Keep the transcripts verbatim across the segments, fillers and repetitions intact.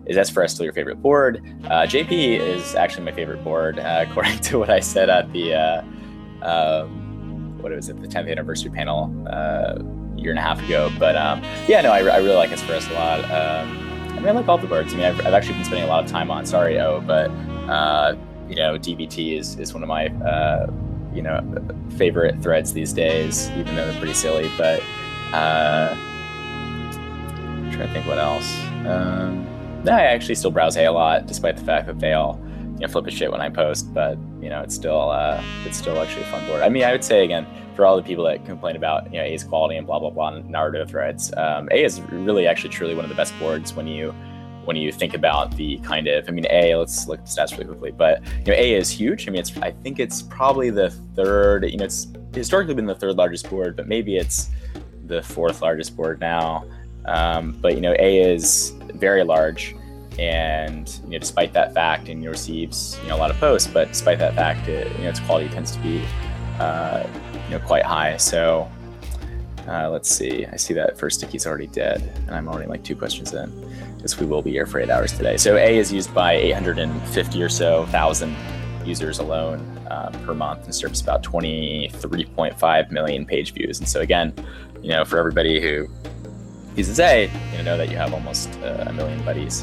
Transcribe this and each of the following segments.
is S four S still your favorite board? Uh, J P is actually my favorite board, uh, according to what I said at the, uh, um, what was it, the tenth anniversary panel uh, a year and a half ago. But um, yeah, no, I, I really like S four S a lot. Um, I mean, I like all the boards. I mean, I've, I've actually been spending a lot of time on Sario, but uh, you know, D B T is, is one of my uh, you know favorite threads these days, even though they're pretty silly. But uh, I'm trying to think what else. Um, no, I actually still browse A a lot, despite the fact that they all you know flip a shit when I post. But you know, it's still uh, it's still actually a fun board. I mean, I would say again, for all the people that complain about you know A's quality and blah blah blah and Naruto threads, um, A is really actually truly one of the best boards when you when you think about the kind of, I mean, A, let's look at the stats really quickly, but you know, A is huge. I mean, it's, I think it's probably the third, you know, it's historically been the third largest board, but maybe it's the fourth largest board now. Um, but, you know, A is very large, and, you know, despite that fact, and it receives, you know, a lot of posts, but despite that fact, it, you know, its quality tends to be, uh, you know, quite high. So uh, let's see, I see that first sticky's already dead, and I'm already like two questions in. Because we will be here for eight hours today. So A is used by eight hundred fifty or so thousand users alone uh, per month, and serves about twenty-three point five million page views. And so again, you know, for everybody who uses A, you know that you have almost uh, a million buddies.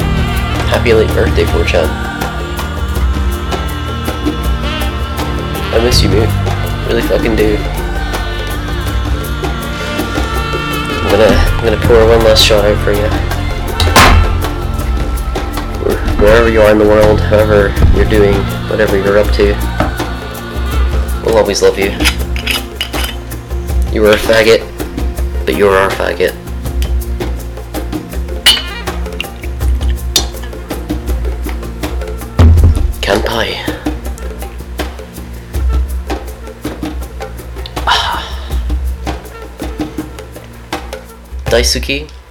Happy late birthday, four chan. I miss you, mate. Really fucking do. I'm gonna, I'm gonna pour one last shot out for you. Wherever you are in the world, however you're doing, whatever you're up to, we'll always love you. You were a faggot, but you're our faggot. Kanpai. Ah. Daisuki.